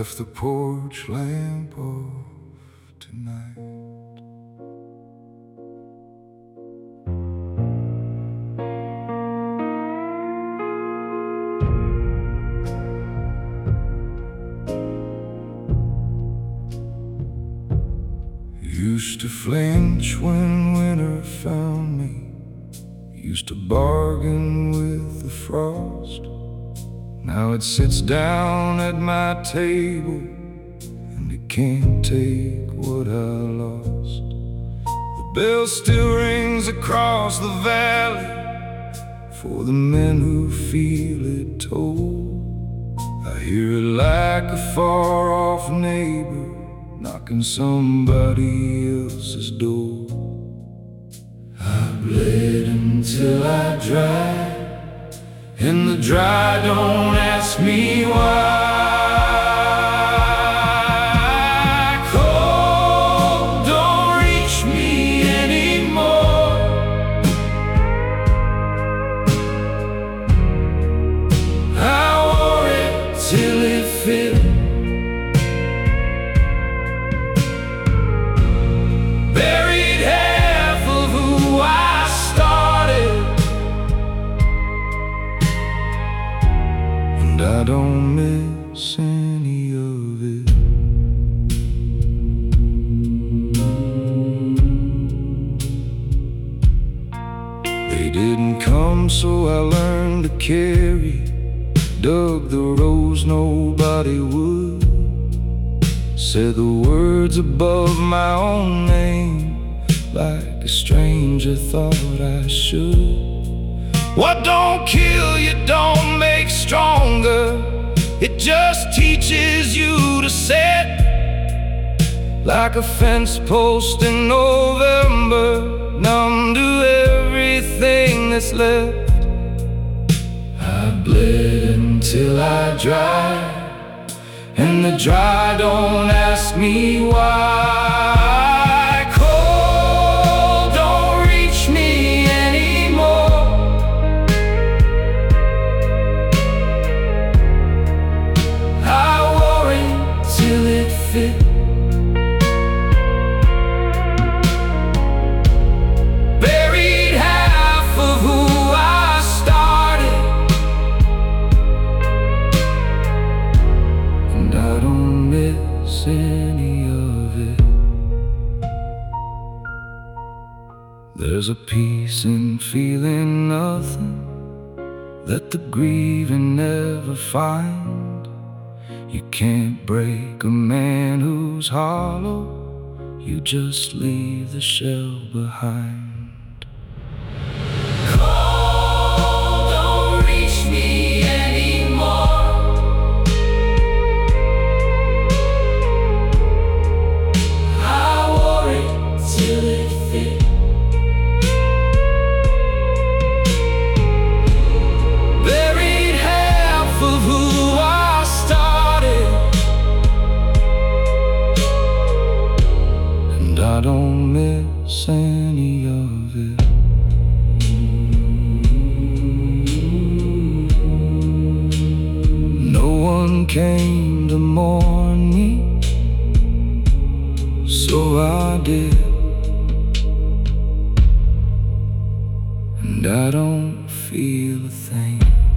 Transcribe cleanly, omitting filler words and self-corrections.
left the porch lamp off tonight. Used to flinch when winter found me, used to bargain with the frost. Now it sits down at my table and it can't take what I lost. The bell still rings across the valley for the men who feel it toll. I hear it like a far-off neighbor knocking somebody else's door. I bled until I dried, and the dry don't ask me why. Cold don't reach me anymore. I wore it till it fit. Buried half of who I started, and I don't miss any of it. They didn't come, so I learned to carry, dug the rows nobody would, said the words above my own name like a stranger thought I should. What don't kill you don't make stronger, it just teaches you to set. Like a fence post in November, numb to everything that's left. I bled until I dried, and the dry don't ask me why. Cold don't reach me anymore. I wore it till it fit. Buried half of who I started, and I don't miss any of it. There's a peace in feeling nothing that the grieving never find. You can't break a man who's hollow, you just leave the shell behind. Cold don't reach me anymore. I wore it till it fit. Buried half of who I started, and I don't miss any of it. No one came to mourn me, so I did, and I don't feel a thing.